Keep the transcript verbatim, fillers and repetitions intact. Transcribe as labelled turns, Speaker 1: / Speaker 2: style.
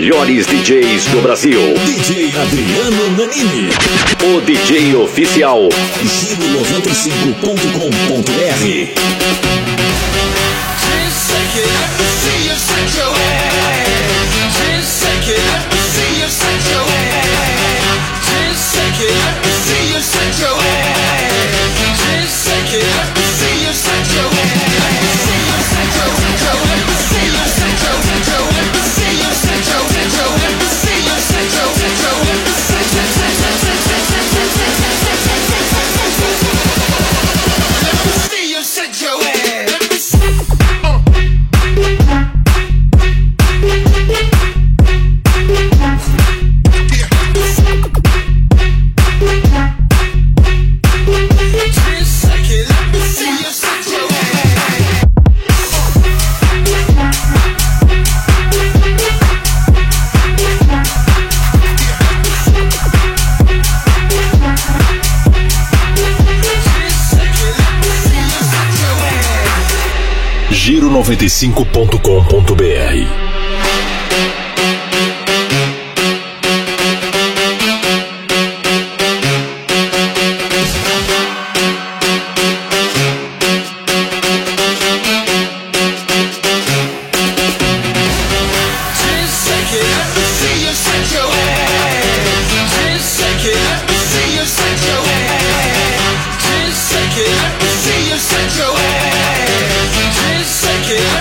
Speaker 1: melhores D Js do Brasil.
Speaker 2: D J Adriano Nanini,
Speaker 1: o D J oficial.
Speaker 2: Giro noventa e cinco ponto com ponto br. Giro noventa e cinco ponto com ponto br.
Speaker 3: Set your